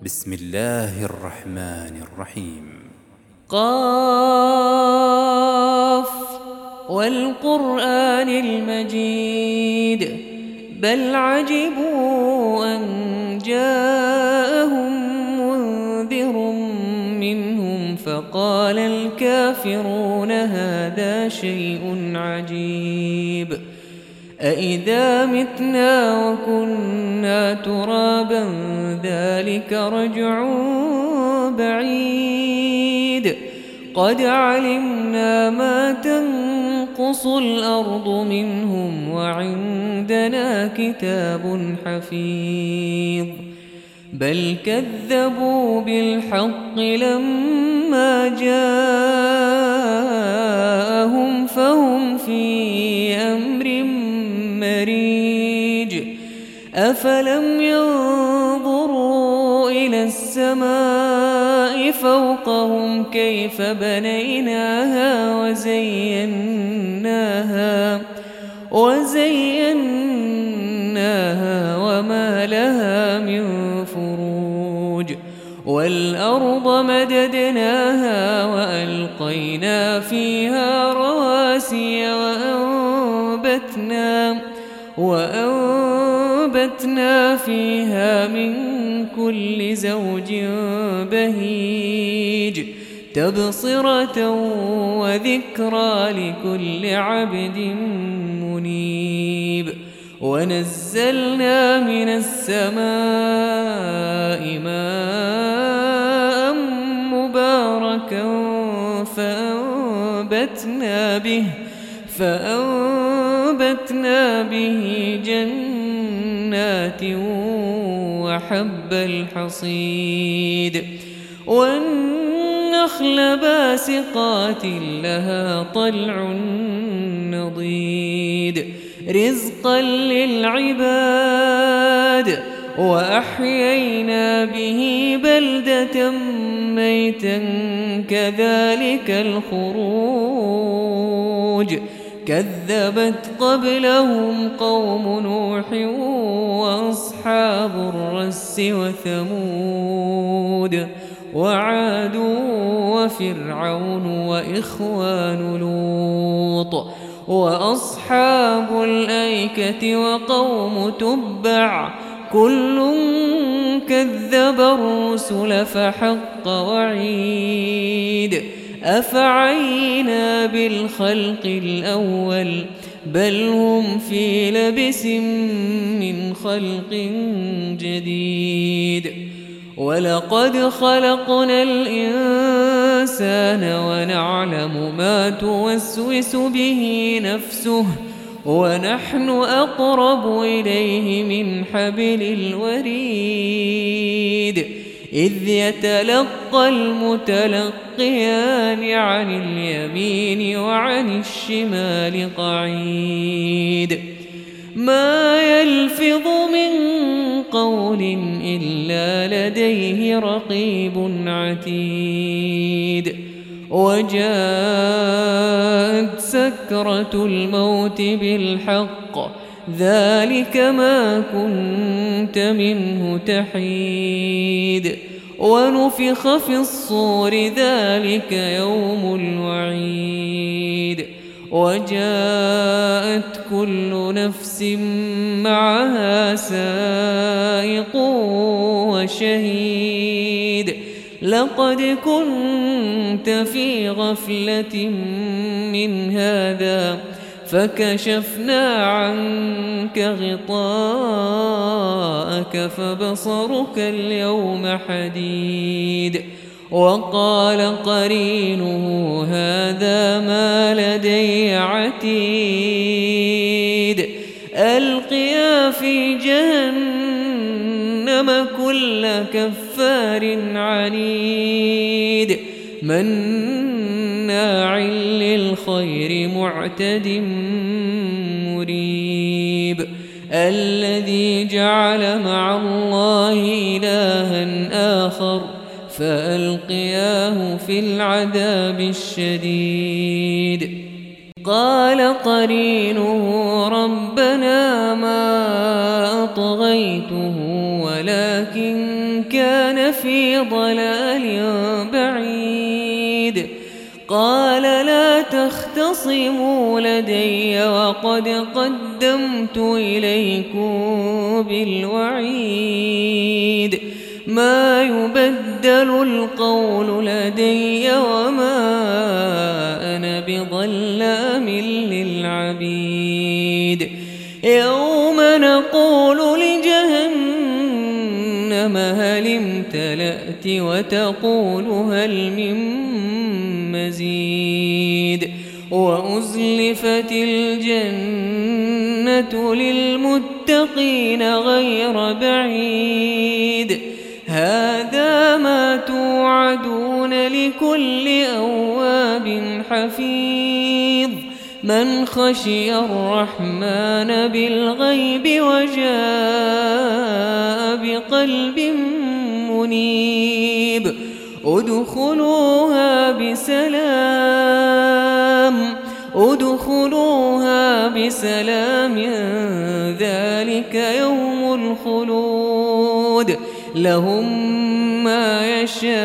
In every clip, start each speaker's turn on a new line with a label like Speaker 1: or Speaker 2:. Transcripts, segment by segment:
Speaker 1: بسم الله الرحمن الرحيم.
Speaker 2: قاف والقرآن المجيد بل عجبوا أن جاءهم منذر منهم فقال الكافرون هذا شيء عجيب أإذا متنا وكنا ترابا ذلك رجع بعيد قد علمنا ما تنقص الأرض منهم وعندنا كتاب حفيظ بل كذبوا بالحق لما جاءهم فهم في أمر مريج أفلم ينظروا إلى السماء فوقهم كيف بنيناها وزيناها وما لها من فروج والأرض مددناها وألقينا فيها رواسي وأنبتنا فيها من كل زوج بهيج تبصرة وذكرى لكل عبد منيب ونزلنا من السماء ماء مباركا فأنبتنا به جنات وحب الحصيد والنخل باسقات لها طلع نضيد رزقا للعباد وأحيينا به بلدة ميتا كذلك الخروج كذبت قبلهم قوم نوح وأصحاب الرس وثمود وعاد وفرعون وإخوان لوط وأصحاب الأيكة وقوم تبع كل كذب الرسل فحق وعيد أفعينا بالخلق الأول بل هم في لبس من خلق جديد ولقد خلقنا الإنسان ونعلم ما توسوس به نفسه ونحن أقرب إليه من حبل الوريد إذ يتلقى المتلقيان عن اليمين وعن الشمال قعيد ما يلفظ من قول إلا لديه رقيب عتيد وجاءت سكرة الموت بالحق ذلك ما كنت منه تحيد ونفخ في الصور ذلك يوم الوعيد وجاءت كل نفس معها سائق وشهيد لقد كنت في غفلة من هذا فكشفنا عنك غطاءك فبصرك اليوم حديد وقال قرينه هذا ما لدي عتيد ألقيا في جهنم كل كفار عنيد مناع للخير معتد مريب الذي جعل مع الله إلها آخر فألقياه في العذاب الشديد قال قرينه ربنا ما أطغيته ولكن كان لفي ضلال بعيد قال لا تختصموا لدي وقد قدمت إليكم بالوعيد ما يبدل القول لدي وما أنا بظلام للعبيد يوم نقول لجهنم هل امتلأت وتقول هل من مزيد وأزلفت الجنة للمتقين غير بعيد هذا ما توعدون لكل أواب حفيظ من خشي الرحمن بالغيب وجاء بقلب منيب ادخلوها بسلام ذلك يوم الخلود لهم ما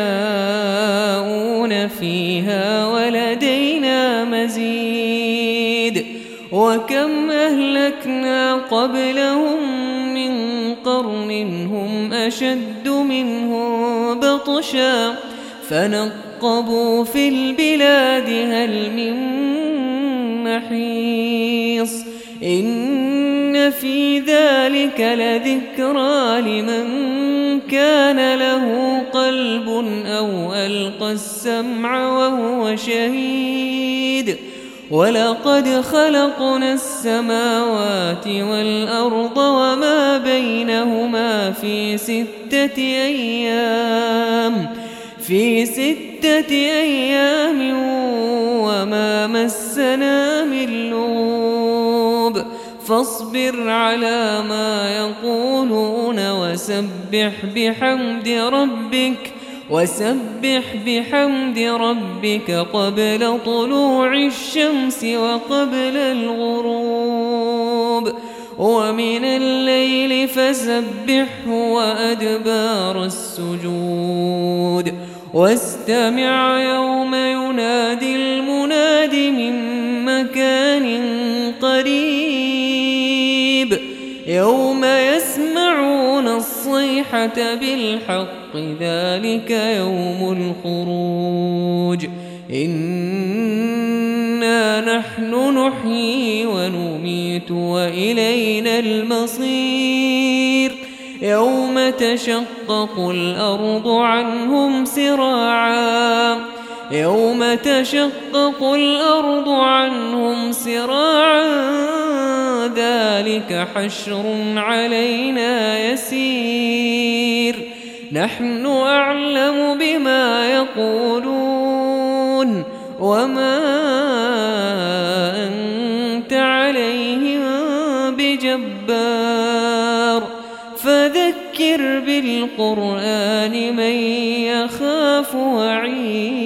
Speaker 2: يشاءون فيها ولدينا مزيد وكم أهلكنا قبلهم من قرن هم أشد منهم بطشا فنقبوا في البلاد هل من محيص إن في ذلك لذكرى لمن كان له قلب أو ألقى السمع وهو شهيد ولقد خلقنا السماوات والأرض وما بينهما في 6 أيام وما مسنا من لغوب فاصبر على ما يقولون وسبح بحمد ربك قبل طلوع الشمس وقبل الغروب ومن الليل فسبحه وأدبار السجود واستمع يوم ينادي المناد من مكان قريب يوم يسمعون الصيحة بالحق ذلك يوم الخروج إنا نحن نحيي ونميت وإلينا المصير يوم تشقق الأرض عنهم سراعا ذلك حشر علينا يسير نحن أعلم بما يقولون وما أنت عليهم بجبار فذكر بالقرآن من يخاف وعيد